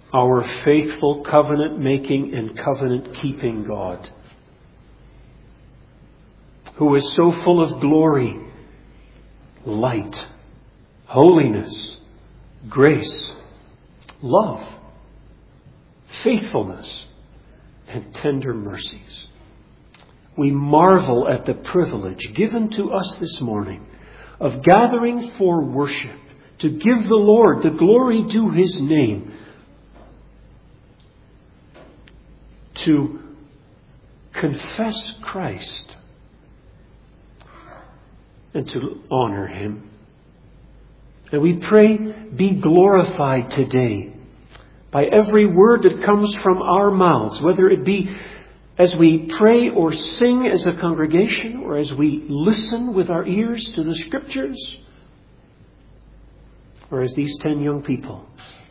our faithful covenant-making and covenant-keeping God, who is so full of glory, light, holiness, grace, love, faithfulness, and tender mercies. We marvel at the privilege given to us this morning of gathering for worship, to give the Lord the glory due His name, to confess Christ, and to honor Him. And we pray, be glorified today by every word that comes from our mouths, whether it be as we pray or sing as a congregation, or as we listen with our ears to the Scriptures, or as these 10 young people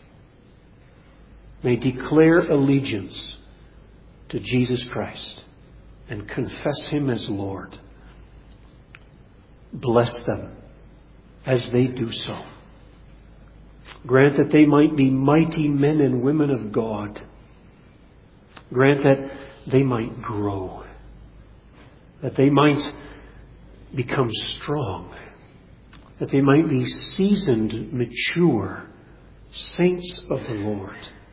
may declare allegiance to Jesus Christ and confess Him as Lord. Bless them as they do so. Grant that they might be mighty men and women of God. Grant that they might grow, that they might become strong, that they might be seasoned, mature saints of the Lord.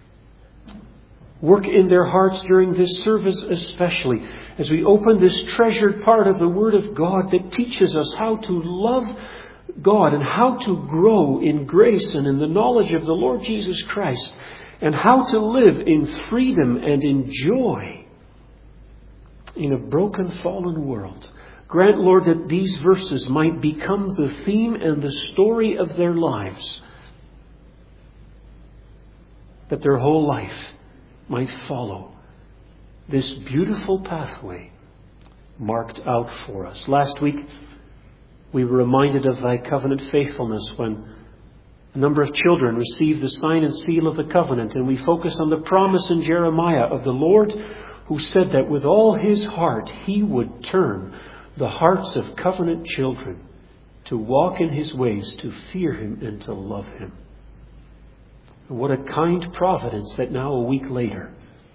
Work in their hearts during this service, especially as we open this treasured part of the Word of God that teaches us how to love God and how to grow in grace and in the knowledge of the Lord Jesus Christ, and how to live in freedom and in joy in a broken, fallen world. Grant, Lord, that these verses might become the theme and the story of their lives, that their whole life might follow this beautiful pathway marked out for us. Last week, we were reminded of Thy covenant faithfulness when a number of children received the sign and seal of the covenant, and we focused on the promise in Jeremiah of the Lord who said that with all His heart He would turn the hearts of covenant children to walk in His ways, to fear Him and to love Him. And what a kind providence that now, a week later,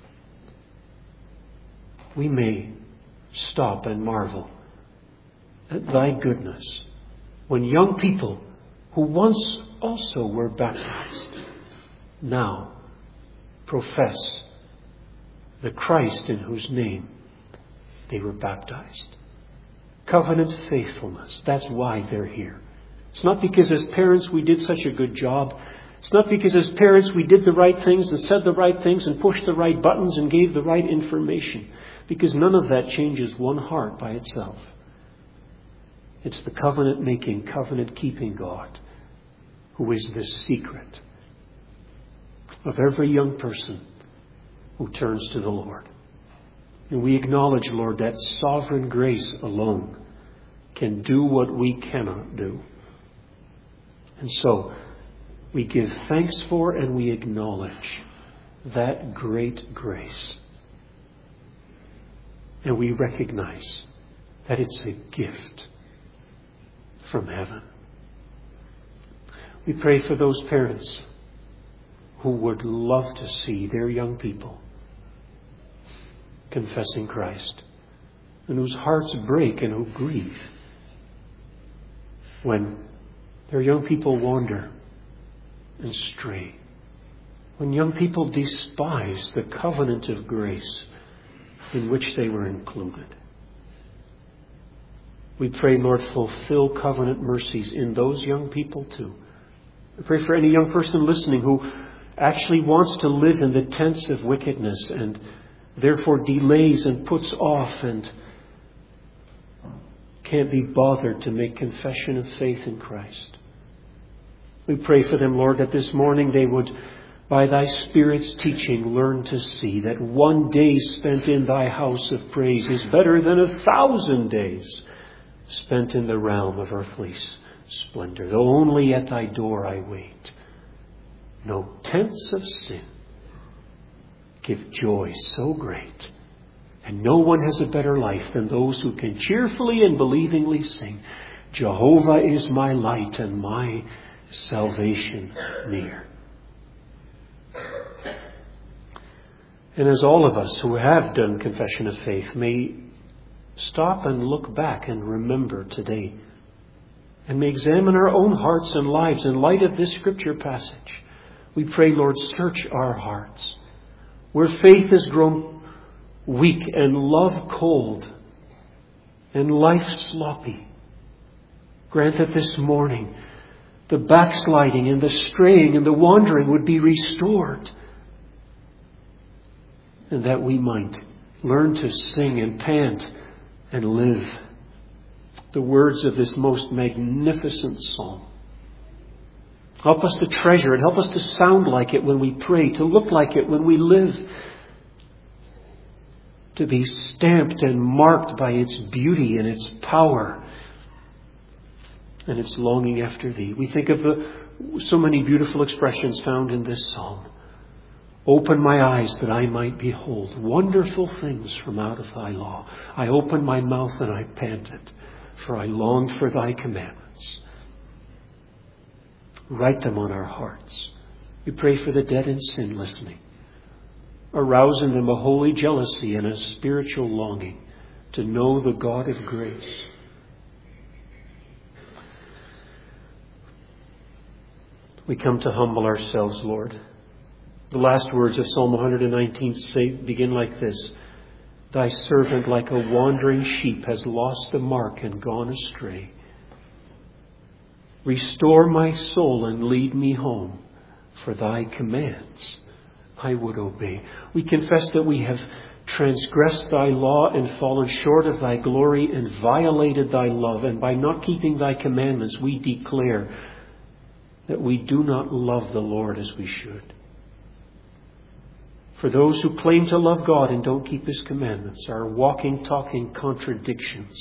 we may stop and marvel at Thy goodness when young people who once also were baptized now profess the Christ in whose name they were baptized. Covenant faithfulness. That's why they're here. It's not because as parents we did such a good job. It's not because as parents we did the right things and said the right things and pushed the right buttons and gave the right information. Because none of that changes one heart by itself. It's the covenant-making, covenant-keeping God who is the secret of every young person who turns to the Lord. And we acknowledge, Lord, that sovereign grace alone can do what we cannot do. And so we give thanks for and we acknowledge that great grace. And we recognize that it's a gift from heaven. We pray for those parents who would love to see their young people confessing Christ, and whose hearts break and who grieve when their young people wander and stray, when young people despise the covenant of grace in which they were included. We pray, Lord, fulfill covenant mercies in those young people too. I pray for any young person listening who actually wants to live in the tents of wickedness and therefore delays and puts off and can't be bothered to make confession of faith in Christ. We pray for them, Lord, that this morning they would, by Thy Spirit's teaching, learn to see that one day spent in Thy house of praise is better than 1,000 days spent in the realm of earthly splendor. Though only at Thy door I wait. No tents of sin give joy so great. And no one has a better life than those who can cheerfully and believingly sing, Jehovah is my light and my salvation near. And as all of us who have done confession of faith may stop and look back and remember today, and may examine our own hearts and lives in light of this scripture passage, we pray, Lord, search our hearts. Where faith has grown weak and love cold and life sloppy, grant that this morning the backsliding and the straying and the wandering would be restored, and that we might learn to sing and pant and live the words of this most magnificent psalm. Help us to treasure it. Help us to sound like it when we pray, to look like it when we live, to be stamped and marked by its beauty and its power and its longing after Thee. We think of so many beautiful expressions found in this psalm. Open my eyes that I might behold wonderful things from out of Thy law. I opened my mouth and I panted, for I longed for Thy commandments. Write them on our hearts. We pray for the dead in sin listening. Arouse in them a holy jealousy and a spiritual longing to know the God of grace. We come to humble ourselves, Lord. The last words of Psalm 119 begin like this: Thy servant, like a wandering sheep, has lost the mark and gone astray. Restore my soul and lead me home, for Thy commands I would obey. We confess that we have transgressed Thy law and fallen short of Thy glory and violated Thy love. And by not keeping Thy commandments, we declare that we do not love the Lord as we should. For those who claim to love God and don't keep His commandments are walking, talking contradictions.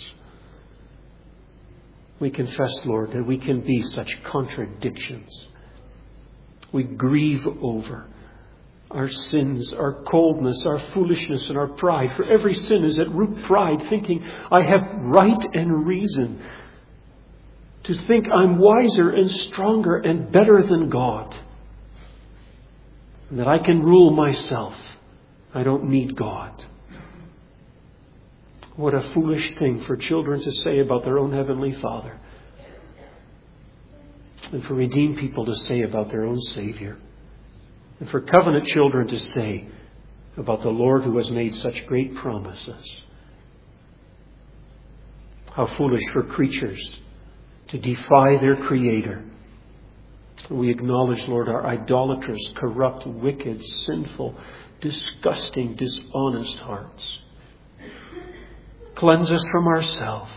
We confess, Lord, that we can be such contradictions. We grieve over our sins, our coldness, our foolishness, and our pride. For every sin is at root pride, thinking I have right and reason to think I'm wiser and stronger and better than God, and that I can rule myself. I don't need God. What a foolish thing for children to say about their own Heavenly Father, and for redeemed people to say about their own Savior, and for covenant children to say about the Lord who has made such great promises. How foolish for creatures to defy their Creator. We acknowledge, Lord, our idolatrous, corrupt, wicked, sinful, disgusting, dishonest hearts. Cleanse us from ourselves.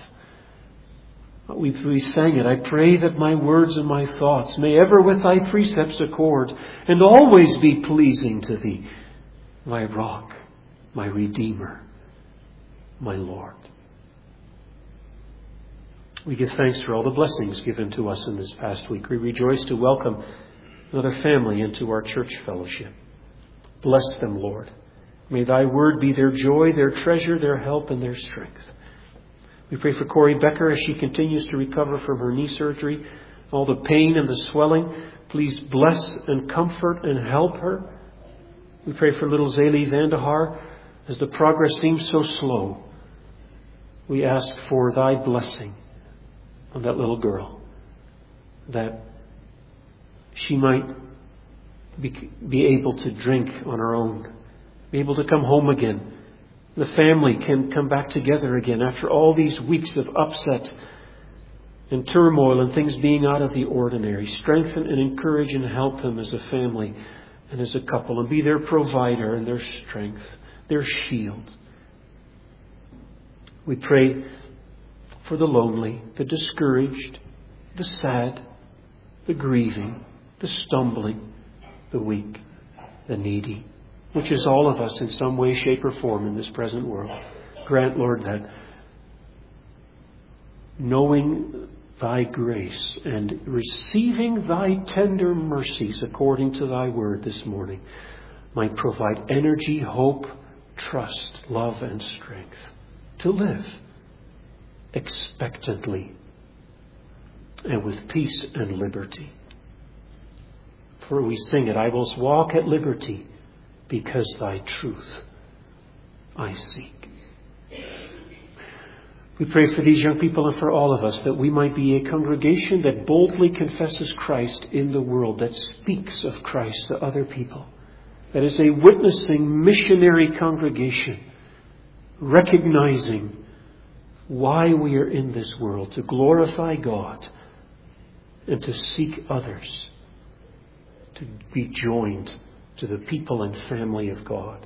We sang it. I pray that my words and my thoughts may ever with Thy precepts accord, and always be pleasing to Thee, my rock, my Redeemer, my Lord. We give thanks for all the blessings given to us in this past week. We rejoice to welcome another family into our church fellowship. Bless them, Lord. May Thy word be their joy, their treasure, their help, and their strength. We pray for Corey Becker as she continues to recover from her knee surgery, all the pain and the swelling. Please bless and comfort and help her. We pray for little Zaylee Vandahar as the progress seems so slow. We ask for Thy blessing on that little girl, that she might be able to drink on her own, be able to come home again. The family can come back together again after all these weeks of upset and turmoil and things being out of the ordinary. Strengthen and encourage and help them as a family and as a couple, and be their provider and their strength, their shield. We pray for the lonely, the discouraged, the sad, the grieving, the stumbling, the weak, the needy, which is all of us in some way, shape, or form in this present world. Grant, Lord, that knowing Thy grace and receiving Thy tender mercies according to Thy word this morning might provide energy, hope, trust, love, and strength to live expectantly and with peace and liberty. For we sing it, I will walk at liberty, because thy truth I seek. We pray for these young people and for all of us that we might be a congregation that boldly confesses Christ in the world, that speaks of Christ to other people, that is a witnessing missionary congregation, recognizing why we are in this world, to glorify God and to seek others, to be joined to the people and family of God.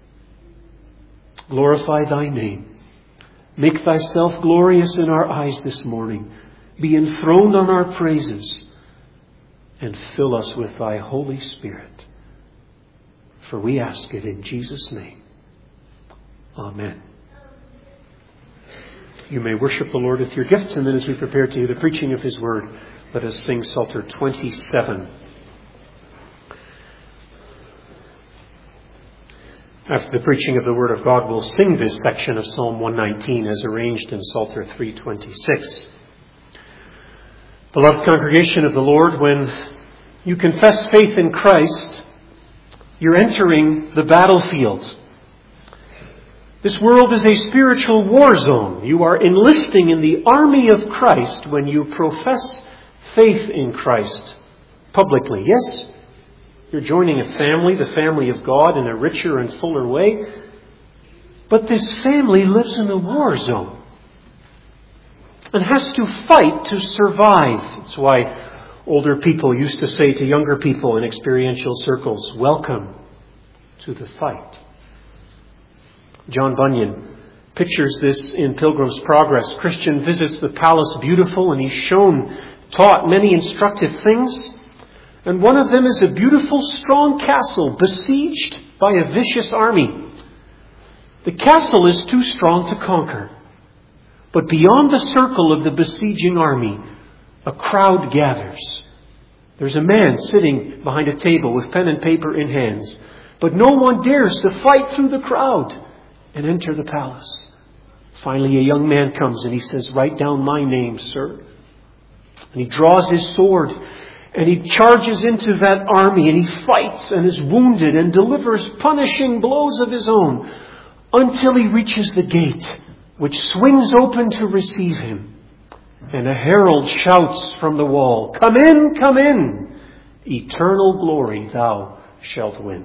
Glorify thy name. Make thyself glorious in our eyes this morning. Be enthroned on our praises and fill us with thy Holy Spirit. For we ask it in Jesus' name. Amen. You may worship the Lord with your gifts, and then as we prepare to hear the preaching of his word, let us sing Psalter 27. After the preaching of the Word of God, we'll sing this section of Psalm 119 as arranged in Psalter 326. Beloved congregation of the Lord, when you confess faith in Christ, you're entering the battlefield. This world is a spiritual war zone. You are enlisting in the army of Christ when you profess faith in Christ publicly. Yes? You're joining a family, the family of God, in a richer and fuller way. But this family lives in a war zone and has to fight to survive. That's why older people used to say to younger people in experiential circles, welcome to the fight. John Bunyan pictures this in Pilgrim's Progress. Christian visits the palace beautiful, and he's taught many instructive things. And one of them is a beautiful, strong castle besieged by a vicious army. The castle is too strong to conquer. But beyond the circle of the besieging army, a crowd gathers. There's a man sitting behind a table with pen and paper in hands. But no one dares to fight through the crowd and enter the palace. Finally, a young man comes and he says, write down my name, sir. And he draws his sword. And he charges into that army and he fights and is wounded and delivers punishing blows of his own until he reaches the gate, which swings open to receive him. And a herald shouts from the wall, come in, come in. Eternal glory thou shalt win.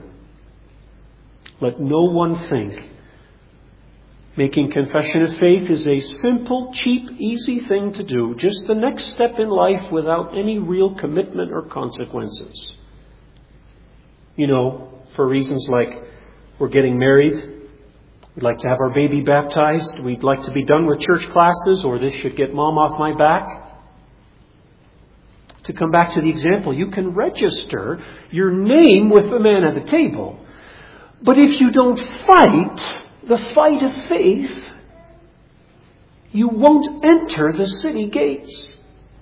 Let no one think making confession of faith is a simple, cheap, easy thing to do. Just the next step in life without any real commitment or consequences. You know, for reasons like we're getting married, we'd like to have our baby baptized, we'd like to be done with church classes, or this should get mom off my back. To come back to the example, you can register your name with the man at the table. But if you don't fight the fight of faith, you won't enter the city gates.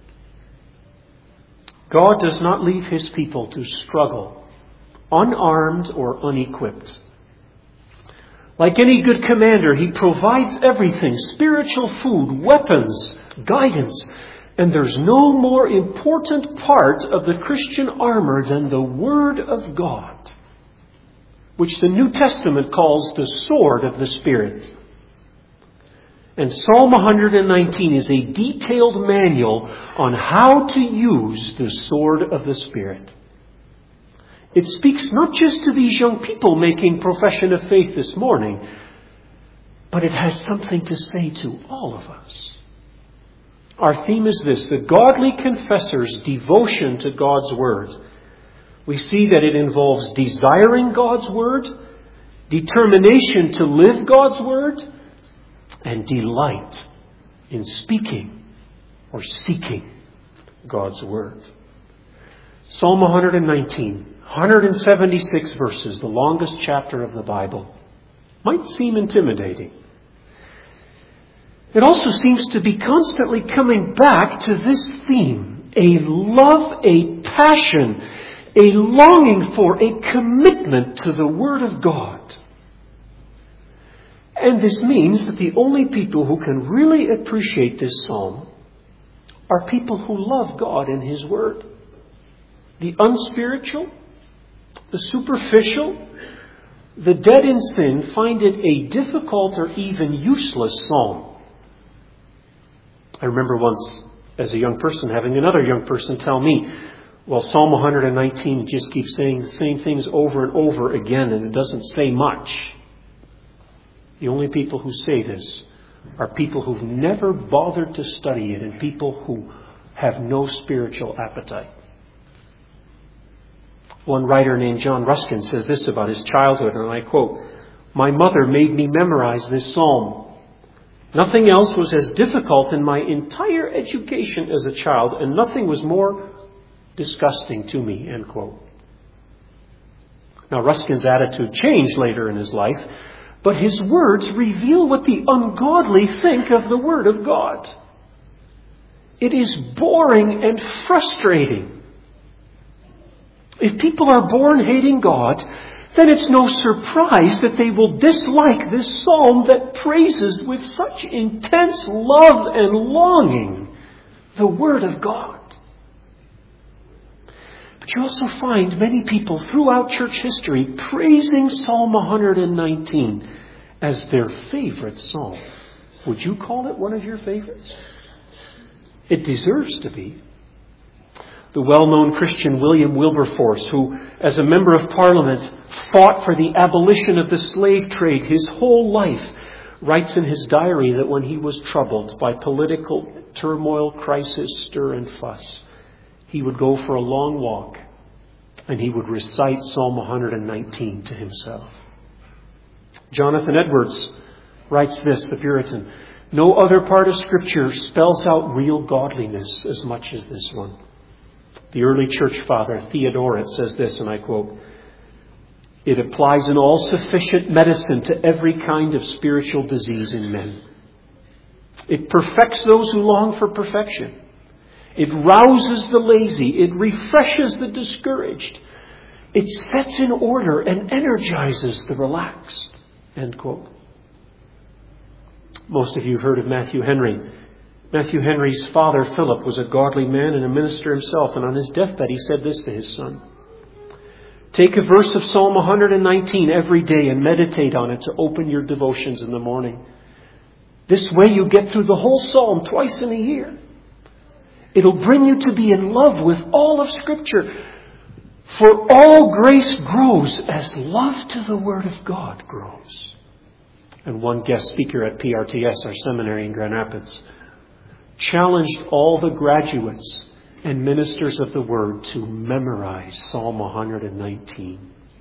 God does not leave his people to struggle, unarmed or unequipped. Like any good commander, he provides everything: spiritual food, weapons, guidance. And there's no more important part of the Christian armor than the Word of God, which the New Testament calls the sword of the Spirit. And Psalm 119 is a detailed manual on how to use the sword of the Spirit. It speaks not just to these young people making profession of faith this morning, but it has something to say to all of us. Our theme is this: the godly confessor's devotion to God's Word. We see that it involves desiring God's Word, determination to live God's Word, and delight in speaking or seeking God's Word. Psalm 119, 176 verses, the longest chapter of the Bible, might seem intimidating. It also seems to be constantly coming back to this theme: a love, a passion, a longing for, a commitment to the Word of God. And this means that the only people who can really appreciate this psalm are people who love God and His Word. The unspiritual, the superficial, the dead in sin find it a difficult or even useless psalm. I remember once, as a young person, having another young person tell me, well, Psalm 119 just keeps saying the same things over and over again, and it doesn't say much. The only people who say this are people who've never bothered to study it and people who have no spiritual appetite. One writer named John Ruskin says this about his childhood, and I quote, "My mother made me memorize this psalm. Nothing else was as difficult in my entire education as a child, and nothing was more disgusting to me," end quote. Now, Ruskin's attitude changed later in his life, but his words reveal what the ungodly think of the Word of God. It is boring and frustrating. If people are born hating God, then it's no surprise that they will dislike this psalm that praises with such intense love and longing the Word of God. But you also find many people throughout church history praising Psalm 119 as their favorite psalm. Would you call it one of your favorites? It deserves to be. The well-known Christian William Wilberforce, who, as a member of Parliament, fought for the abolition of the slave trade his whole life, writes in his diary that when he was troubled by political turmoil, crisis, stir and fuss, he would go for a long walk and he would recite Psalm 119 to himself. Jonathan Edwards writes this, the Puritan, "No other part of Scripture spells out real godliness as much as this one." The early church father, Theodoret, says this, and I quote, "It applies an all-sufficient medicine to every kind of spiritual disease in men. It perfects those who long for perfection. It rouses the lazy. It refreshes the discouraged. It sets in order and energizes the relaxed." End quote. Most of you have heard of Matthew Henry. Matthew Henry's father, Philip, was a godly man and a minister himself, and on his deathbed he said this to his son: "Take a verse of Psalm 119 every day and meditate on it to open your devotions in the morning. This way you get through the whole psalm twice in a year. It'll bring you to be in love with all of Scripture. For all grace grows as love to the Word of God grows." And one guest speaker at PRTS, our seminary in Grand Rapids, challenged all the graduates and ministers of the Word to memorize Psalm 119.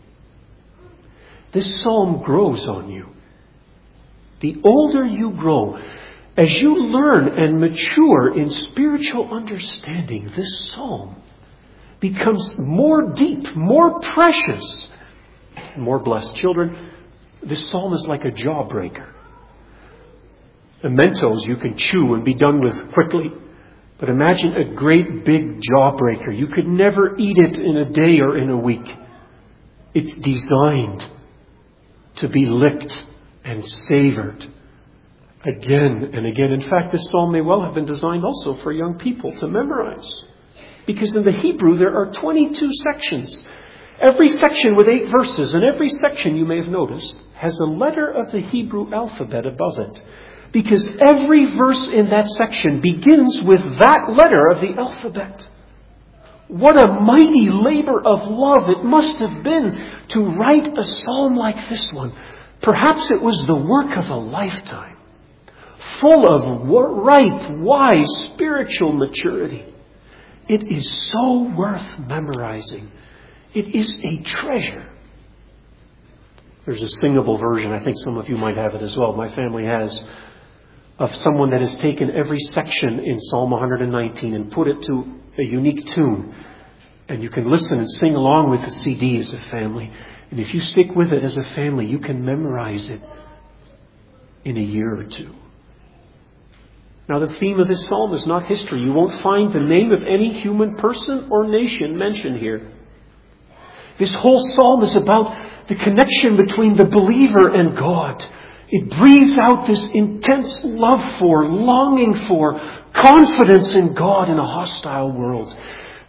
This psalm grows on you. The older you grow, as you learn and mature in spiritual understanding, this psalm becomes more deep, more precious, more blessed. Children, this psalm is like a jawbreaker. The Mentos you can chew and be done with quickly. But imagine a great big jawbreaker. You could never eat it in a day or in a week. It's designed to be licked and savored again and again. In fact, this psalm may well have been designed also for young people to memorize. Because in the Hebrew there are 22 sections. Every section with 8 verses. And every section, you may have noticed, has a letter of the Hebrew alphabet above it. Because every verse in that section begins with that letter of the alphabet. What a mighty labor of love it must have been to write a psalm like this one. Perhaps it was the work of a lifetime, full of ripe, wise, spiritual maturity. It is so worth memorizing. It is a treasure. There's a singable version, I think some of you might have it as well, my family has, of someone that has taken every section in Psalm 119 and put it to a unique tune. And you can listen and sing along with the CD as a family. And if you stick with it as a family, you can memorize it in a year or two. Now, the theme of this psalm is not history. You won't find the name of any human person or nation mentioned here. This whole psalm is about the connection between the believer and God. It breathes out this intense love for, longing for, confidence in God in a hostile world.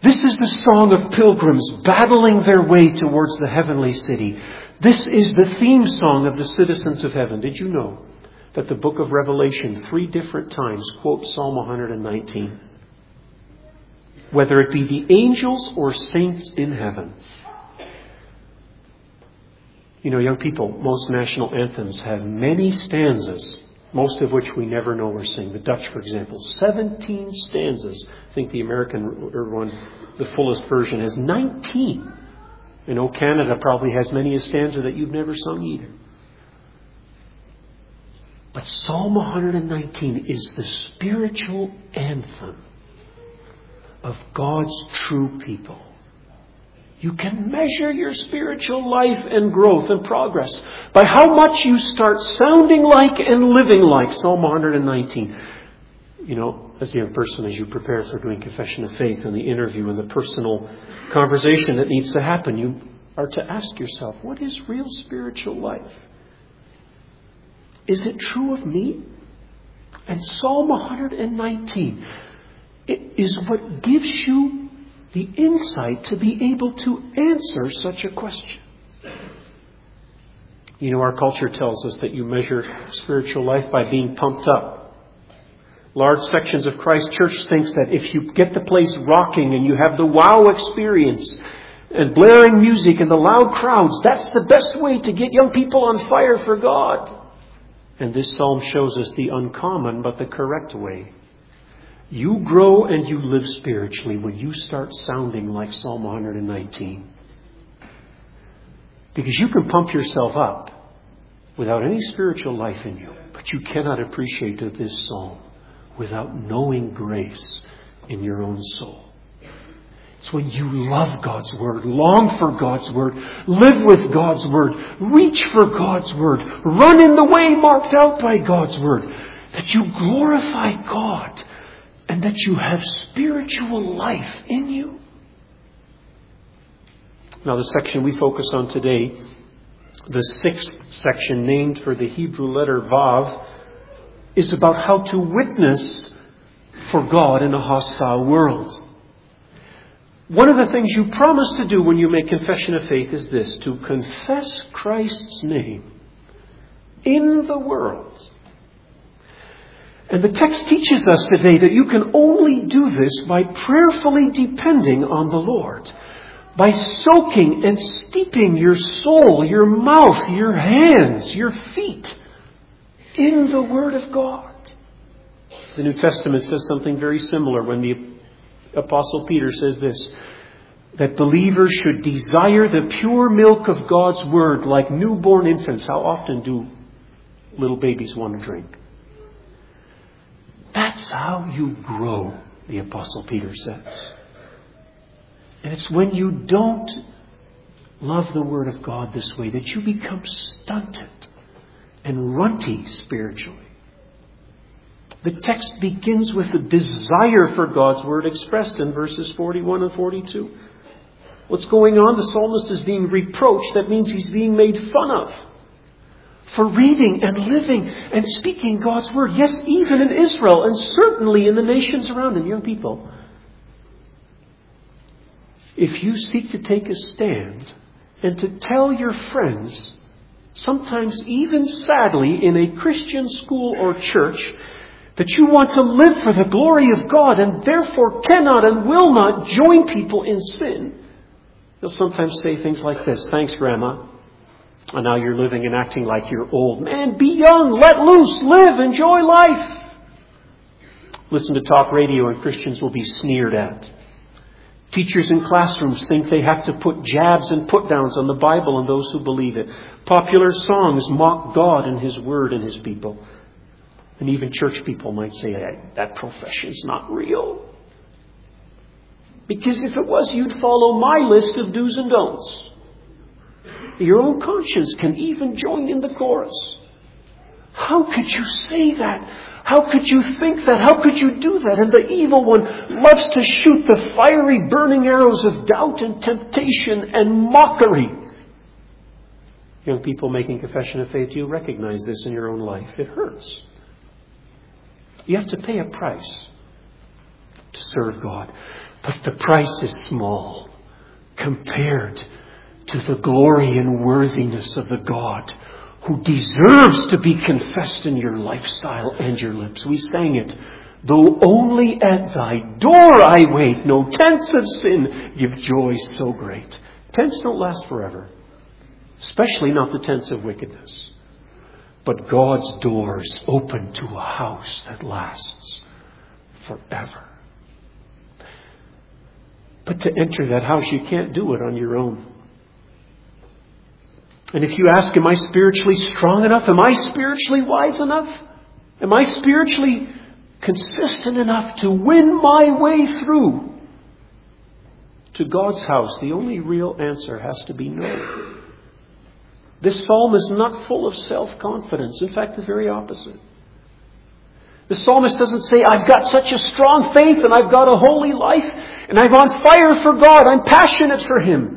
This is the song of pilgrims battling their way towards the heavenly city. This is the theme song of the citizens of heaven. Did you know that the book of Revelation 3 different times quotes Psalm 119? Whether it be the angels or saints in heaven. You know, young people, most national anthems have many stanzas, most of which we never know or sing. The Dutch, for example, 17 stanzas. I think the American one, the fullest version, has 19. I know Canada probably has many a stanza that you've never sung either. But Psalm 119 is the spiritual anthem of God's true people. You can measure your spiritual life and growth and progress by how much you start sounding like and living like Psalm 119. You know, as a young person, as you prepare for doing confession of faith and the interview and the personal conversation that needs to happen, you are to ask yourself, what is real spiritual life? Is it true of me? And Psalm 119 is what gives you the insight to be able to answer such a question. You know, our culture tells us that you measure spiritual life by being pumped up. Large sections of Christ Church thinks that if you get the place rocking and you have the wow experience and blaring music and the loud crowds, that's the best way to get young people on fire for God. And this psalm shows us the uncommon but the correct way. You grow and you live spiritually when you start sounding like Psalm 119. Because you can pump yourself up without any spiritual life in you. But you cannot appreciate this psalm without knowing grace in your own soul. It's when you love God's Word, long for God's Word, live with God's Word, reach for God's Word, run in the way marked out by God's Word, that you glorify God. And that you have spiritual life in you. Now the section we focus on today, the 6th section named for the Hebrew letter Vav, is about how to witness for God in a hostile world. One of the things you promise to do when you make confession of faith is this, to confess Christ's name in the world. And the text teaches us today that you can only do this by prayerfully depending on the Lord. By soaking and steeping your soul, your mouth, your hands, your feet in the Word of God. The New Testament says something very similar when the Apostle Peter says this, that believers should desire the pure milk of God's Word like newborn infants. How often do little babies want to drink? That's how you grow, the Apostle Peter says. And it's when you don't love the Word of God this way that you become stunted and runty spiritually. The text begins with the desire for God's Word expressed in verses 41 and 42. What's going on? The psalmist is being reproached. That means he's being made fun of for reading and living and speaking God's Word. Yes, even in Israel and certainly in the nations around him, young people. If you seek to take a stand and to tell your friends, sometimes even sadly in a Christian school or church, that you want to live for the glory of God and therefore cannot and will not join people in sin, they'll sometimes say things like this, thanks, Grandma. And now you're living and acting like you're old. Man, be young, let loose, live, enjoy life. Listen to talk radio and Christians will be sneered at. Teachers in classrooms think they have to put jabs and put downs on the Bible and those who believe it. Popular songs mock God and His Word and His people. And even church people might say, that profession's not real. Because if it was, you'd follow my list of do's and don'ts. Your own conscience can even join in the chorus. How could you say that? How could you think that? How could you do that? And the evil one loves to shoot the fiery burning arrows of doubt and temptation and mockery. Young people making confession of faith, you recognize this in your own life. It hurts. You have to pay a price to serve God. But the price is small compared to the glory and worthiness of the God who deserves to be confessed in your lifestyle and your lips. We sang it. Though only at thy door I wait, no tents of sin give joy so great. Tents don't last forever, especially not the tents of wickedness. But God's doors open to a house that lasts forever. But to enter that house, you can't do it on your own. And if you ask, am I spiritually strong enough? Am I spiritually wise enough? Am I spiritually consistent enough to win my way through to God's house? The only real answer has to be no. This psalm is not full of self-confidence. In fact, the very opposite. The psalmist doesn't say, I've got such a strong faith and I've got a holy life and I'm on fire for God. I'm passionate for Him.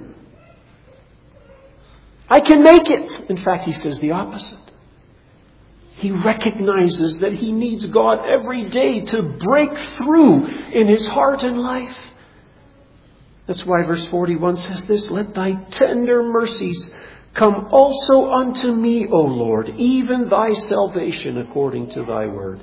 I can make it. In fact, he says the opposite. He recognizes that he needs God every day to break through in his heart and life. That's why verse 41 says this, let thy tender mercies come also unto me, O Lord, even thy salvation according to thy word.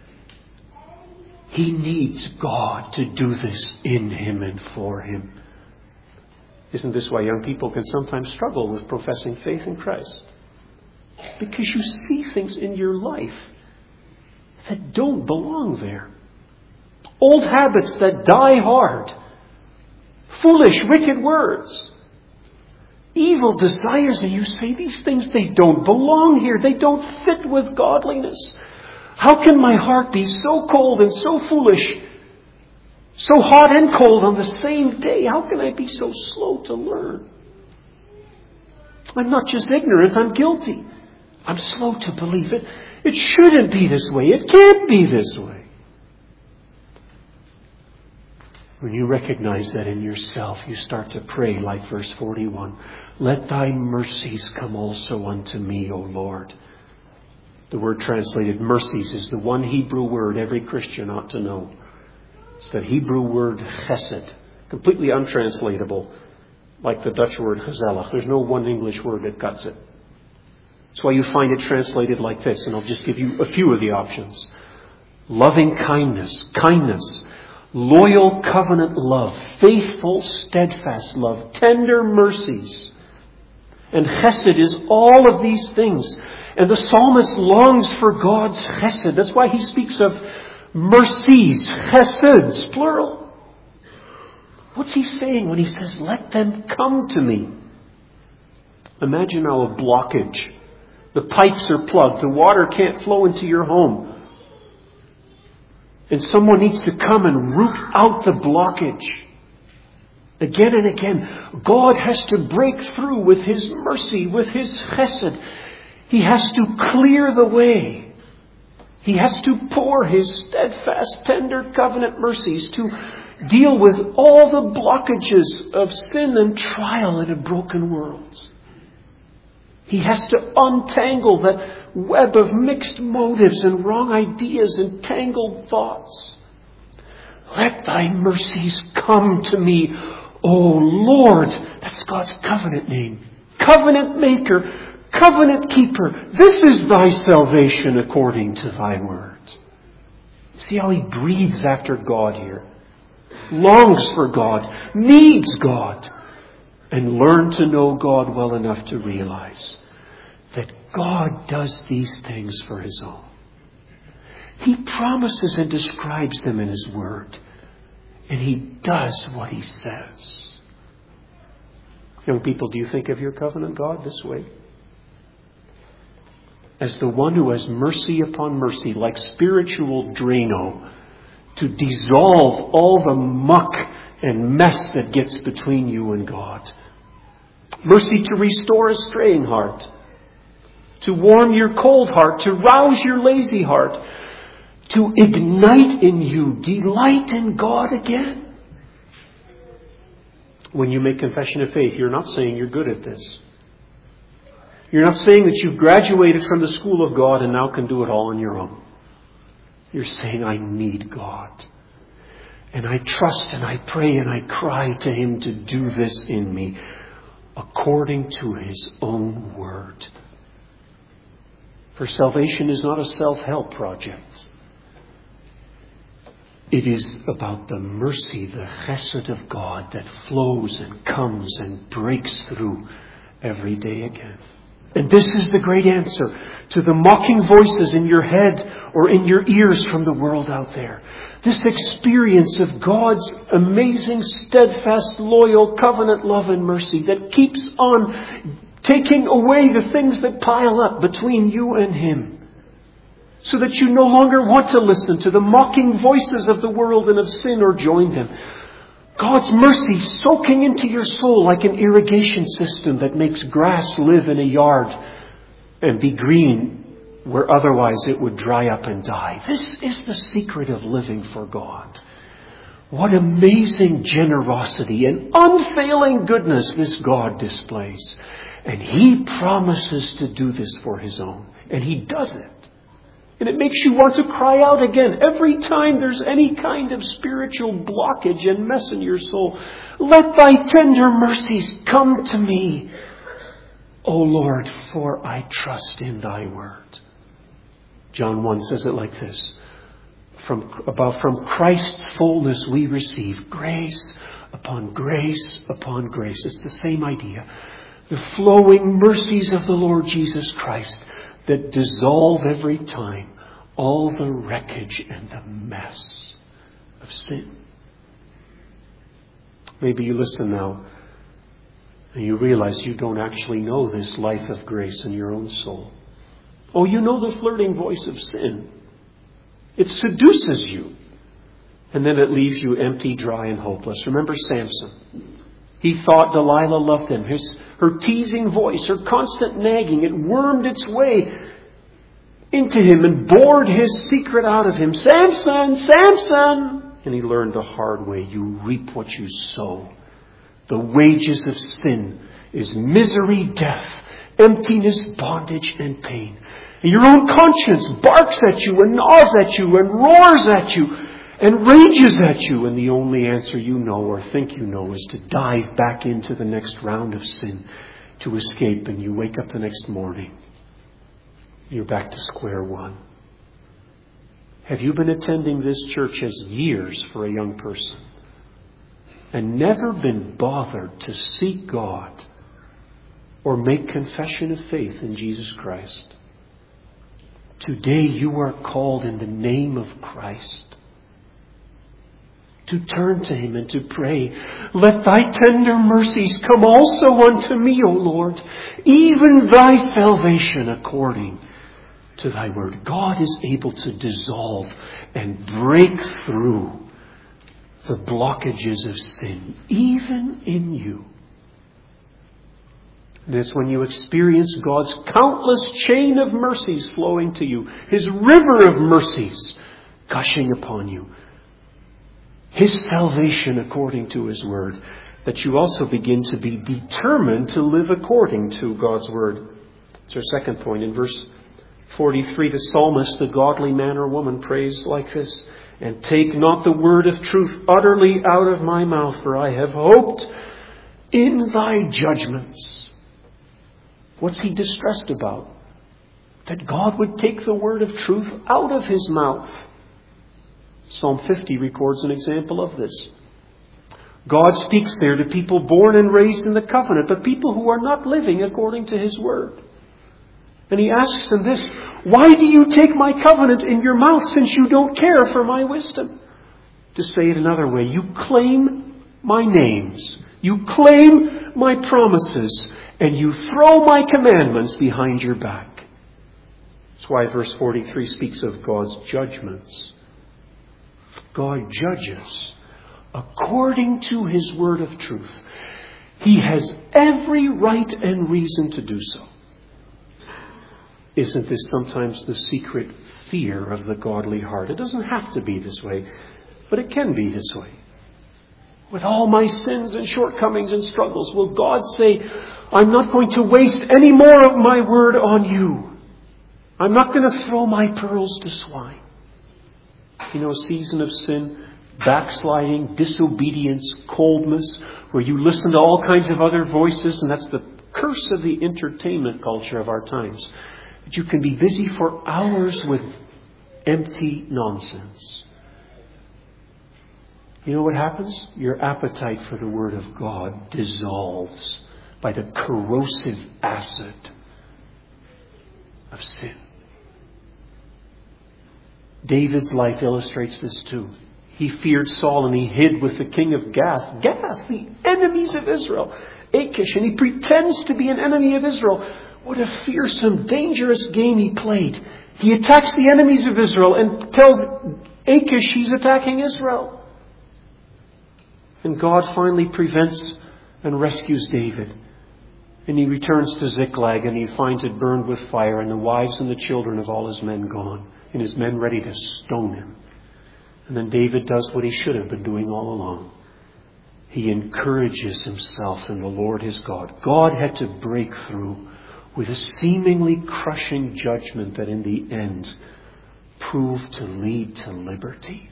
He needs God to do this in him and for him. Isn't this why young people can sometimes struggle with professing faith in Christ? Because you see things in your life that don't belong there. Old habits that die hard. Foolish, wicked words. Evil desires, and you say these things, they don't belong here. They don't fit with godliness. How can my heart be so cold and so foolish, so hot and cold on the same day? How can I be so slow to learn? I'm not just ignorant, I'm guilty. I'm slow to believe it. It shouldn't be this way. It can't be this way. When you recognize that in yourself, you start to pray like verse 41. Let thy mercies come also unto me, O Lord. The word translated mercies is the one Hebrew word every Christian ought to know. It's that Hebrew word chesed, completely untranslatable, like the Dutch word gezellig. There's no one English word that cuts it. That's why you find it translated like this, and I'll just give you a few of the options. Loving kindness, kindness, loyal covenant love, faithful, steadfast love, tender mercies. And chesed is all of these things. And the psalmist longs for God's chesed. That's why he speaks of mercies, cheseds, plural. What's he saying when he says, let them come to me? Imagine now a blockage. The pipes are plugged. The water can't flow into your home. And someone needs to come and root out the blockage. Again and again, God has to break through with His mercy, with His chesed. He has to clear the way. He has to pour His steadfast, tender covenant mercies to deal with all the blockages of sin and trial in a broken world. He has to untangle that web of mixed motives and wrong ideas and tangled thoughts. Let thy mercies come to me, O Lord. That's God's covenant name. Covenant maker, covenant keeper. This is thy salvation according to thy word. See how he breathes after God here. Longs for God. Needs God. And learn to know God well enough to realize that God does these things for His own. He promises and describes them in His Word. And He does what He says. Young people, do you think of your covenant God this way? As the one who has mercy upon mercy, like spiritual Drano, to dissolve all the muck and mess that gets between you and God. Mercy to restore a straying heart. To warm your cold heart. To rouse your lazy heart. To ignite in you delight in God again. When you make confession of faith, you're not saying you're good at this. You're not saying that you've graduated from the school of God and now can do it all on your own. You're saying, I need God. And I trust and I pray and I cry to Him to do this in me according to His own word. For salvation is not a self-help project. It is about the mercy, the chesed of God that flows and comes and breaks through every day again. And this is the great answer to the mocking voices in your head or in your ears from the world out there. This experience of God's amazing, steadfast, loyal, covenant love and mercy that keeps on taking away the things that pile up between you and Him, so that you no longer want to listen to the mocking voices of the world and of sin or join them. God's mercy soaking into your soul like an irrigation system that makes grass live in a yard and be green where otherwise it would dry up and die. This is the secret of living for God. What amazing generosity and unfailing goodness this God displays. And He promises to do this for His own. And He does it. And it makes you want to cry out again every time there's any kind of spiritual blockage and mess in your soul. Let Thy tender mercies come to me, O Lord, for I trust in Thy word. John 1 says it like this. From Christ's fullness we receive grace upon grace upon grace. It's the same idea. The flowing mercies of the Lord Jesus Christ that dissolve every time all the wreckage and the mess of sin. Maybe you listen now and you realize you don't actually know this life of grace in your own soul. Oh, you know the flirting voice of sin. It seduces you. And then it leaves you empty, dry, and hopeless. Remember Samson. He thought Delilah loved him. Her teasing voice, her constant nagging, it wormed its way into him and bored his secret out of him. Samson, Samson! And he learned the hard way. You reap what you sow. The wages of sin is misery, death, emptiness, bondage, and pain. And your own conscience barks at you and gnaws at you and roars at you and rages at you. And the only answer you know or think you know is to dive back into the next round of sin to escape. And you wake up the next morning. You're back to square one. Have you been attending this church as years for a young person and never been bothered to seek God or make confession of faith in Jesus Christ? Today you are called in the name of Christ to turn to Him and to pray, let Thy tender mercies come also unto me, O Lord, even Thy salvation according to Thy word. God is able to dissolve and break through the blockages of sin, even in you. And it's when you experience God's countless chain of mercies flowing to you, His river of mercies gushing upon you, His salvation according to His word, that you also begin to be determined to live according to God's word. It's our second point. In verse 43, the psalmist, the godly man or woman, prays like this: and take not the word of truth utterly out of my mouth, for I have hoped in Thy judgments. What's he distressed about? That God would take the word of truth out of his mouth. Psalm 50 records an example of this. God speaks there to people born and raised in the covenant, but people who are not living according to His word. And He asks them this: why do you take my covenant in your mouth since you don't care for my wisdom? To say it another way, you claim my names, you claim my promises, and you throw my commandments behind your back. That's why verse 43 speaks of God's judgments. God judges according to His word of truth. He has every right and reason to do so. Isn't this sometimes the secret fear of the godly heart? It doesn't have to be this way, but it can be this way. With all my sins and shortcomings and struggles, will God say, I'm not going to waste any more of my word on you. I'm not going to throw my pearls to swine. You know, a season of sin backsliding, disobedience, coldness, where you listen to all kinds of other voices, and that's the curse of the entertainment culture of our times. That you can be busy for hours with empty nonsense. You know what happens? Your appetite for the Word of God dissolves by the corrosive acid of sin. David's life illustrates this too. He feared Saul and he hid with the king of Gath. Gath, the enemies of Israel. Achish, and he pretends to be an enemy of Israel. What a fearsome, dangerous game he played. He attacks the enemies of Israel and tells Achish he's attacking Israel. And God finally prevents and rescues David. And he returns to Ziklag and he finds it burned with fire and the wives and the children of all his men gone. And his men ready to stone him. And then David does what he should have been doing all along. He encourages himself in the Lord his God. God had to break through with a seemingly crushing judgment that in the end proved to lead to liberty.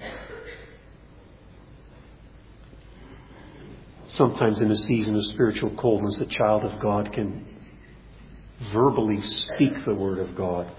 Sometimes in a season of spiritual coldness, a child of God can verbally speak the Word of God.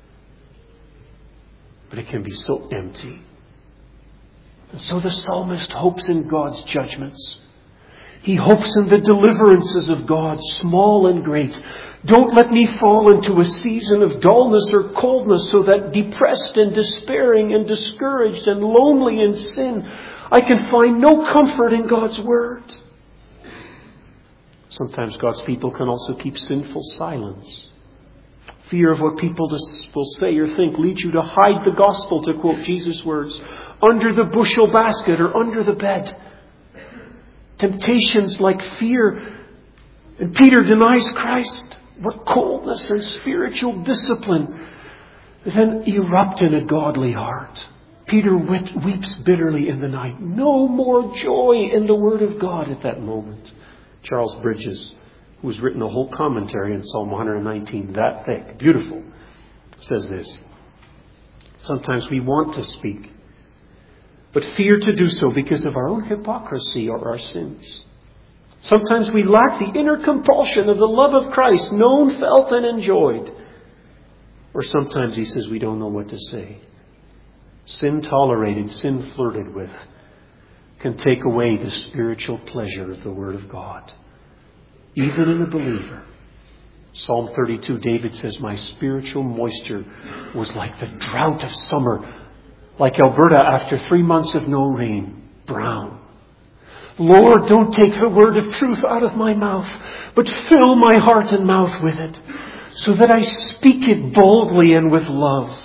But it can be so empty. And so the psalmist hopes in God's judgments. He hopes in the deliverances of God, small and great. Don't let me fall into a season of dullness or coldness so that depressed and despairing and discouraged and lonely in sin, I can find no comfort in God's Word. Sometimes God's people can also keep sinful silence. Fear of what people will say or think leads you to hide the gospel, to quote Jesus' words, under the bushel basket or under the bed. Temptations like fear, and Peter denies Christ. What coldness and spiritual discipline then erupt in a godly heart. Peter weeps bitterly in the night. No more joy in the Word of God at that moment. Charles Bridges, who's written a whole commentary on Psalm 119, that thick, beautiful, says this. Sometimes we want to speak, but fear to do so because of our own hypocrisy or our sins. Sometimes we lack the inner compulsion of the love of Christ, known, felt, and enjoyed. Or sometimes, he says, we don't know what to say. Sin tolerated, sin flirted with, can take away the spiritual pleasure of the Word of God, even in a believer. Psalm 32, David says, my spiritual moisture was like the drought of summer, like Alberta after 3 months of no rain, brown. Lord, don't take the word of truth out of my mouth, but fill my heart and mouth with it, so that I speak it boldly and with love.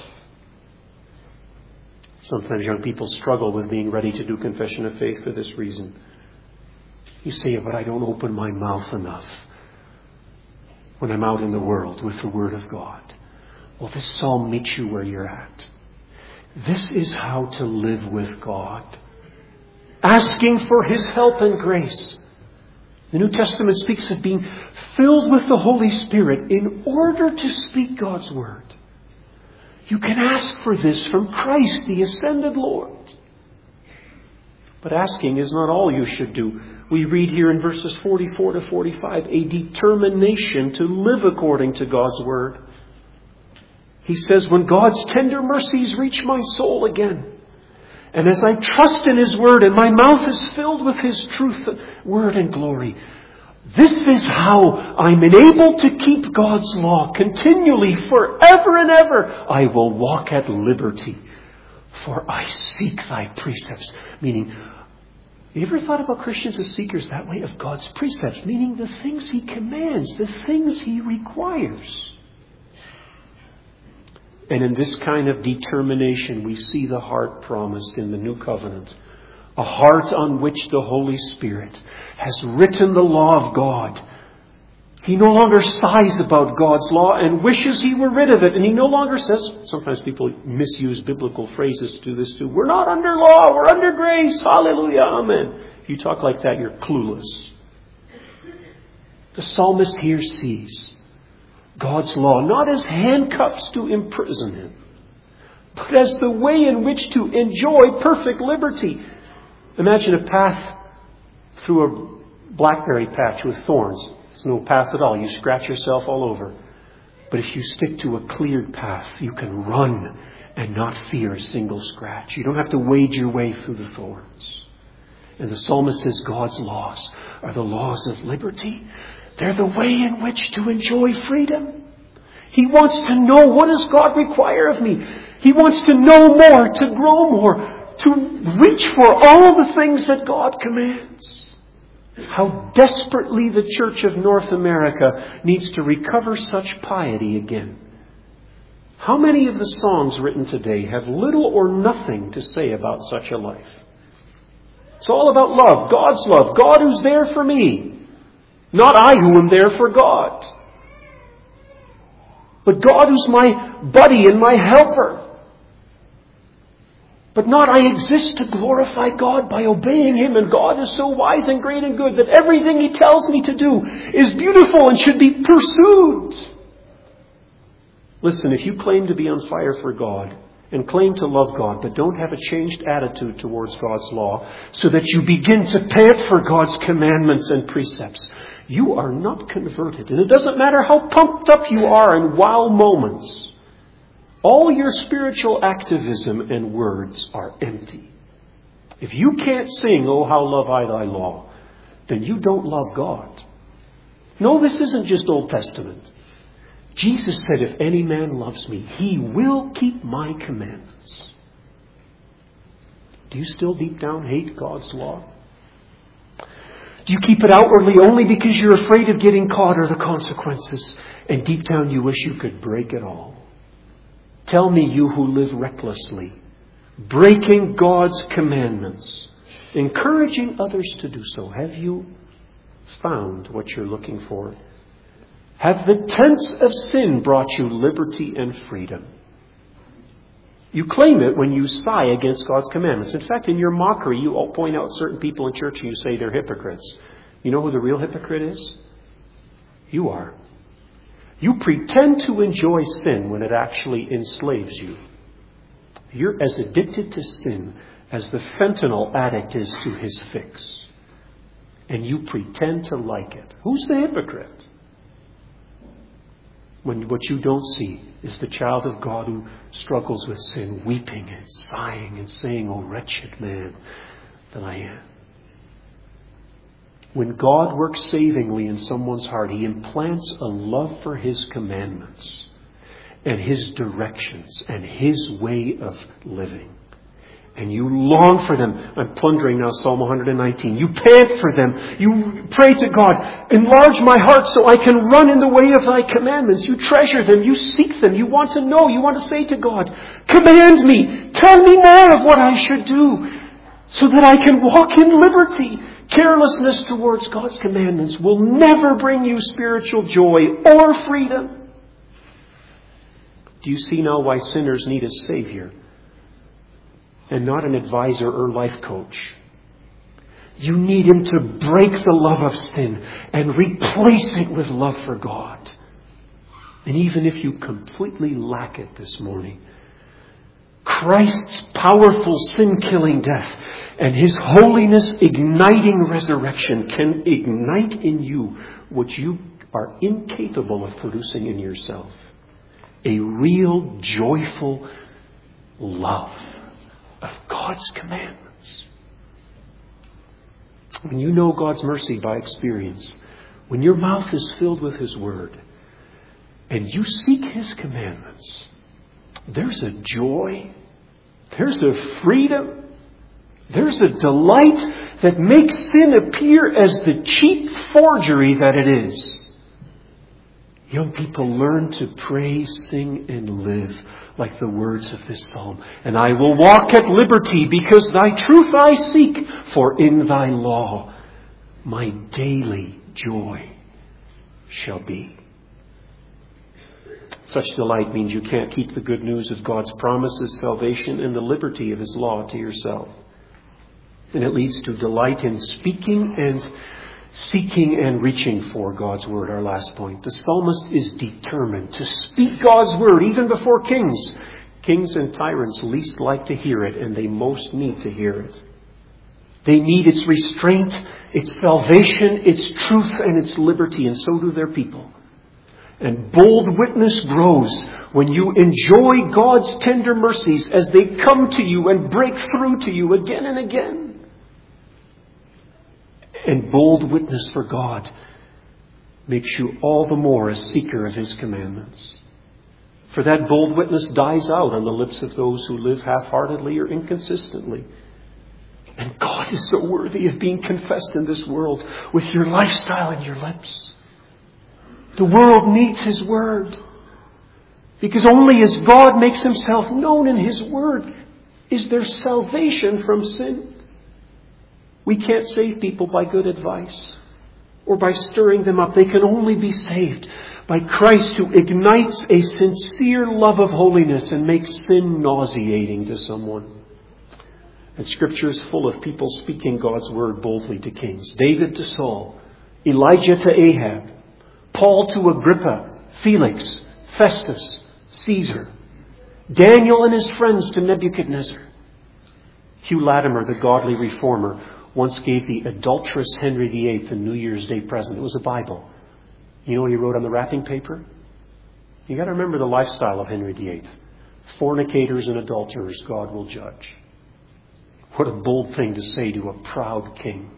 Sometimes young people struggle with being ready to do confession of faith for this reason. You say, but I don't open my mouth enough when I'm out in the world with the Word of God. Well, this psalm meets you where you're at. This is how to live with God. Asking for His help and grace. The New Testament speaks of being filled with the Holy Spirit in order to speak God's Word. You can ask for this from Christ, the ascended Lord. But asking is not all you should do. We read here in verses 44 to 45, a determination to live according to God's Word. He says, when God's tender mercies reach my soul again, and as I trust in His Word, and my mouth is filled with His truth, word, and glory, this is how I'm enabled to keep God's law continually, forever and ever. I will walk at liberty, for I seek Thy precepts. Meaning, you ever thought about Christians as seekers that way of God's precepts? Meaning the things He commands, the things He requires. And in this kind of determination, we see the heart promised in the New Covenant. A heart on which the Holy Spirit has written the law of God. He no longer sighs about God's law and wishes he were rid of it. And he no longer says, sometimes people misuse biblical phrases to do this too. We're not under law, we're under grace. Hallelujah, amen. If you talk like that, you're clueless. The psalmist here sees God's law not as handcuffs to imprison him, but as the way in which to enjoy perfect liberty. Imagine a path through a blackberry patch with thorns. There's no path at all. You scratch yourself all over. But if you stick to a cleared path, you can run and not fear a single scratch. You don't have to wade your way through the thorns. And the psalmist says God's laws are the laws of liberty. They're the way in which to enjoy freedom. He wants to know, what does God require of me? He wants to know more, to grow more, to reach for all the things that God commands. How desperately the Church of North America needs to recover such piety again. How many of the songs written today have little or nothing to say about such a life? It's all about love, God's love, God who's there for me. Not I who am there for God. But God who's my buddy and my helper. But not I exist to glorify God by obeying Him, and God is so wise and great and good that everything He tells me to do is beautiful and should be pursued. Listen, if you claim to be on fire for God and claim to love God, but don't have a changed attitude towards God's law, so that you begin to pant for God's commandments and precepts, you are not converted. And it doesn't matter how pumped up you are in wow moments. All your spiritual activism and words are empty. If you can't sing, "Oh, how love I thy law," then you don't love God. No, this isn't just Old Testament. Jesus said, "If any man loves me, he will keep my commandments." Do you still deep down hate God's law? Do you keep it outwardly only because you're afraid of getting caught or the consequences, and deep down you wish you could break it all? Tell me, you who live recklessly, breaking God's commandments, encouraging others to do so, have you found what you're looking for? Have the tents of sin brought you liberty and freedom? You claim it when you sigh against God's commandments. In fact, in your mockery, you all point out certain people in church and you say they're hypocrites. You know who the real hypocrite is? You are. You pretend to enjoy sin when it actually enslaves you. You're as addicted to sin as the fentanyl addict is to his fix. And you pretend to like it. Who's the hypocrite? When what you don't see is the child of God who struggles with sin, weeping and sighing and saying, "Oh, wretched man that I am." When God works savingly in someone's heart, He implants a love for His commandments and His directions and His way of living. And you long for them. I'm plundering now Psalm 119. You pant for them. You pray to God, "Enlarge my heart so I can run in the way of Thy commandments." You treasure them. You seek them. You want to know. You want to say to God, "Command me. Tell me more of what I should do so that I can walk in liberty." Carelessness towards God's commandments will never bring you spiritual joy or freedom. Do you see now why sinners need a Savior and not an advisor or life coach? You need Him to break the love of sin and replace it with love for God. And even if you completely lack it this morning, Christ's powerful sin-killing death and His holiness-igniting resurrection can ignite in you what you are incapable of producing in yourself. A real, joyful love of God's commandments. When you know God's mercy by experience, when your mouth is filled with His Word, and you seek His commandments, there's a joy, there's a freedom, there's a delight that makes sin appear as the cheap forgery that it is. Young people, learn to pray, sing, and live like the words of this psalm. "And I will walk at liberty because Thy truth I seek, for in Thy law my daily joy shall be." Such delight means you can't keep the good news of God's promises, salvation, and the liberty of His law to yourself. And it leads to delight in speaking and seeking and reaching for God's Word, our last point. The psalmist is determined to speak God's Word even before kings. Kings and tyrants least like to hear it, and they most need to hear it. They need its restraint, its salvation, its truth, and its liberty, and so do their people. And bold witness grows when you enjoy God's tender mercies as they come to you and break through to you again and again. And bold witness for God makes you all the more a seeker of His commandments. For that bold witness dies out on the lips of those who live half-heartedly or inconsistently. And God is so worthy of being confessed in this world with your lifestyle and your lips. The world needs His Word. Because only as God makes Himself known in His Word is there salvation from sin. We can't save people by good advice or by stirring them up. They can only be saved by Christ, who ignites a sincere love of holiness and makes sin nauseating to someone. And Scripture is full of people speaking God's Word boldly to kings. David to Saul, Elijah to Ahab, Paul to Agrippa, Felix, Festus, Caesar, Daniel and his friends to Nebuchadnezzar. Hugh Latimer, the godly reformer, once gave the adulterous Henry VIII a New Year's Day present. It was a Bible. You know what he wrote on the wrapping paper? You got to remember the lifestyle of Henry VIII. Fornicators and adulterers God will judge. What a bold thing to say to a proud king.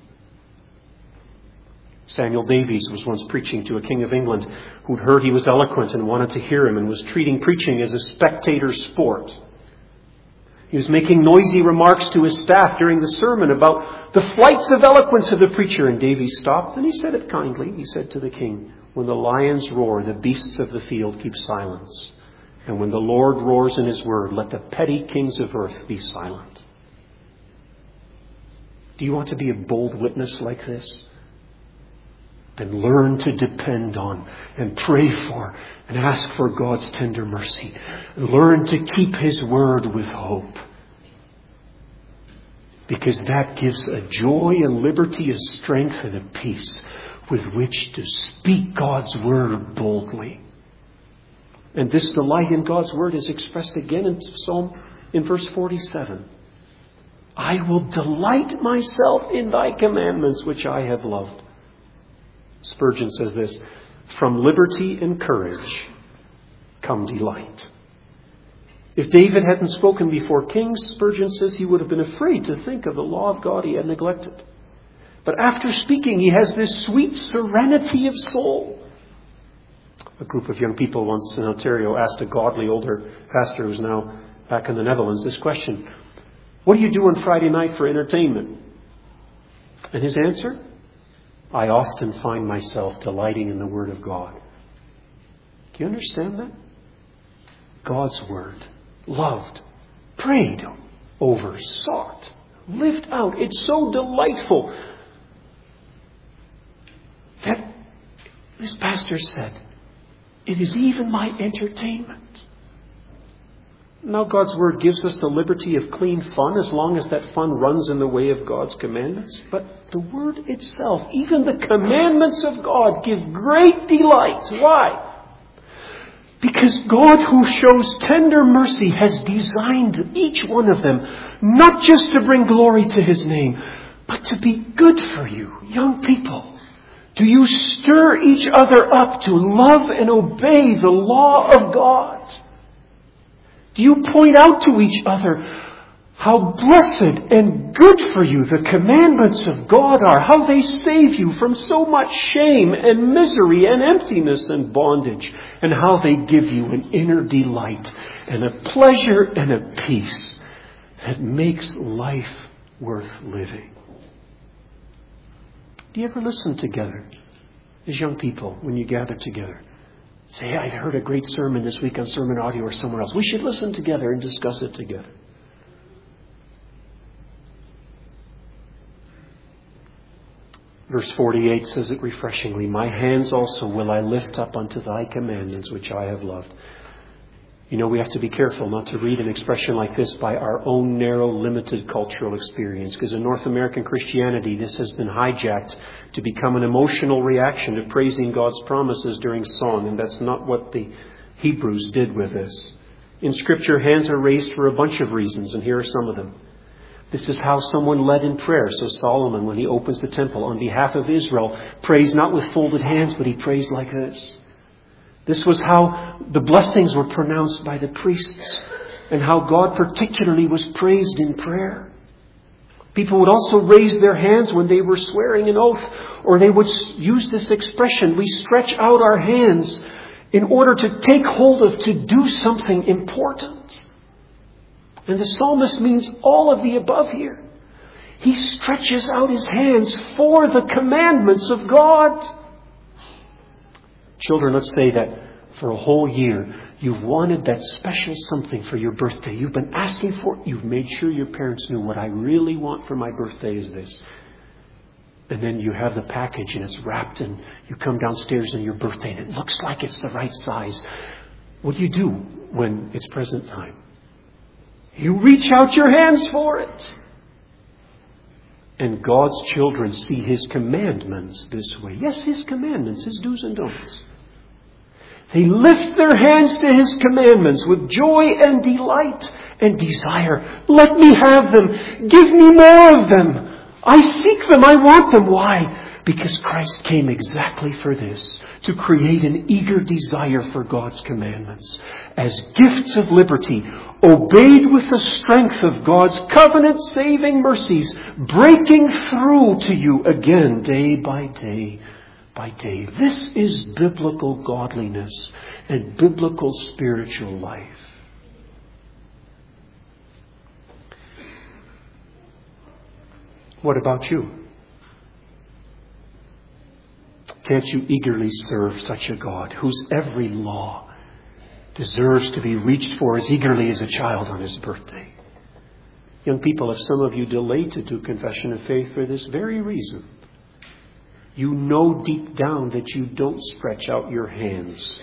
Samuel Davies was once preaching to a king of England who'd heard he was eloquent and wanted to hear him and was treating preaching as a spectator sport. He was making noisy remarks to his staff during the sermon about the flights of eloquence of the preacher. And Davies stopped and he said it kindly. He said to the king, "When the lions roar, the beasts of the field keep silence. And when the Lord roars in His word, let the petty kings of earth be silent." Do you want to be a bold witness like this? Then learn to depend on and pray for and ask for God's tender mercy. Learn to keep His word with hope. Because that gives a joy and liberty, a strength and a peace with which to speak God's word boldly. And this delight in God's word is expressed again in verse 47. I will delight myself in thy commandments, which I have loved. Spurgeon says this, from liberty and courage come delight. If David hadn't spoken before kings, Spurgeon says he would have been afraid to think of the law of God he had neglected. But after speaking, he has this sweet serenity of soul. A group of young people once in Ontario asked a godly older pastor who's now back in the Netherlands this question, what do you do on Friday night for entertainment? And his answer, I often find myself delighting in the Word of God. Do you understand that? God's Word, loved, prayed over, sought, lived out. It's so delightful that this pastor said, it is even my entertainment. Now God's Word gives us the liberty of clean fun as long as that fun runs in the way of God's commandments. But the Word itself, even the commandments of God, give great delight. Why? Because God, who shows tender mercy, has designed each one of them not just to bring glory to His name, but to be good for you, young people. Do you stir each other up to love and obey the law of God? Do you point out to each other how blessed and good for you the commandments of God are, how they save you from so much shame and misery and emptiness and bondage, and how they give you an inner delight and a pleasure and a peace that makes life worth living? Do you ever listen together as young people when you gather together? Say, hey, I heard a great sermon this week on Sermon Audio or somewhere else. We should listen together and discuss it together. Verse 48 says it refreshingly, my hands also will I lift up unto thy commandments, which I have loved. You know, we have to be careful not to read an expression like this by our own narrow, limited cultural experience. Because in North American Christianity, this has been hijacked to become an emotional reaction to praising God's promises during song. And that's not what the Hebrews did with this. In Scripture, hands are raised for a bunch of reasons, and here are some of them. This is how someone led in prayer. So Solomon, when he opens the temple on behalf of Israel, prays not with folded hands, but he prays like this. This was how the blessings were pronounced by the priests, and how God particularly was praised in prayer. People would also raise their hands when they were swearing an oath, or they would use this expression, we stretch out our hands in order to take hold of, to do something important. And the psalmist means all of the above here. He stretches out his hands for the commandments of God. Children, let's say that for a whole year, you've wanted that special something for your birthday. You've been asking for it. You've made sure your parents knew what I really want for my birthday is this. And then you have the package and it's wrapped and you come downstairs on your birthday and it looks like it's the right size. What do you do when it's present time? You reach out your hands for it. And God's children see His commandments this way. Yes, His commandments, His do's and don'ts. They lift their hands to His commandments with joy and delight and desire. Let me have them. Give me more of them. I seek them. I want them. Why? Because Christ came exactly for this. To create an eager desire for God's commandments. As gifts of liberty, obeyed with the strength of God's covenant-saving mercies, breaking through to you again day by day. By day. This is biblical godliness and biblical spiritual life. What about you? Can't you eagerly serve such a God whose every law deserves to be reached for as eagerly as a child on his birthday? Young people, if some of you delay to do confession of faith for this very reason, you know deep down that you don't stretch out your hands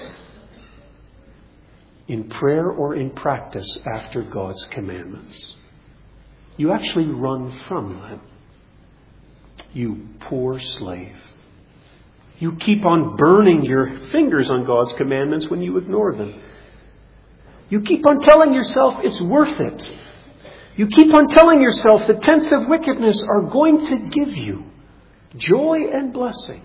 in prayer or in practice after God's commandments. You actually run from them. You poor slave. You keep on burning your fingers on God's commandments when you ignore them. You keep on telling yourself it's worth it. You keep on telling yourself the tents of wickedness are going to give you joy and blessing.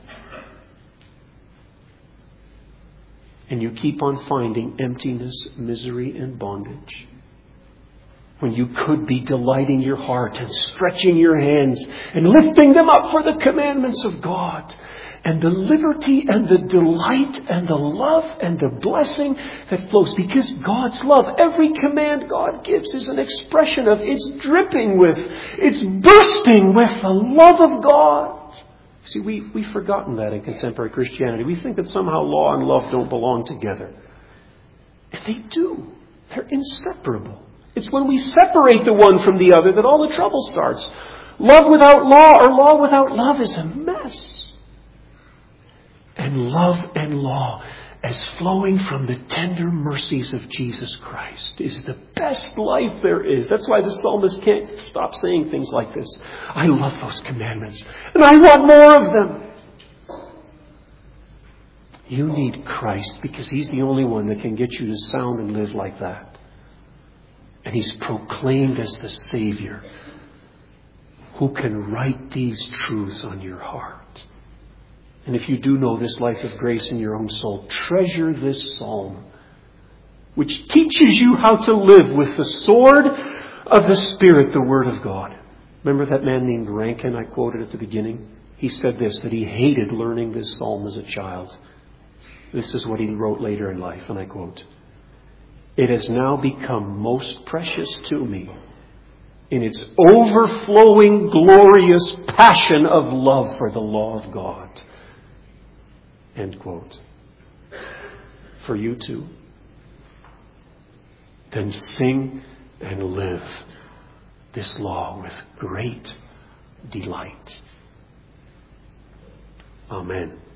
And you keep on finding emptiness, misery, and bondage. When you could be delighting your heart and stretching your hands and lifting them up for the commandments of God. And the liberty and the delight and the love and the blessing that flows. Because God's love, every command God gives is an expression of, it's dripping with, it's bursting with the love of God. See, we've forgotten that in contemporary Christianity. We think that somehow law and love don't belong together. And they do. They're inseparable. It's when we separate the one from the other that all the trouble starts. Love without law or law without love is a mess. And love and law, as flowing from the tender mercies of Jesus Christ, is the best life there is. That's why the psalmist can't stop saying things like this. I love those commandments, and I want more of them. You need Christ because He's the only one that can get you to sound and live like that. And He's proclaimed as the Savior who can write these truths on your heart. And if you do know this life of grace in your own soul, treasure this psalm, which teaches you how to live with the sword of the Spirit, the Word of God. Remember that man named Rankin I quoted at the beginning? He said this, that he hated learning this psalm as a child. This is what he wrote later in life, and I quote, "It has now become most precious to me in its overflowing, glorious passion of love for the law of God." End quote. For you too. Then sing and live this law with great delight. Amen.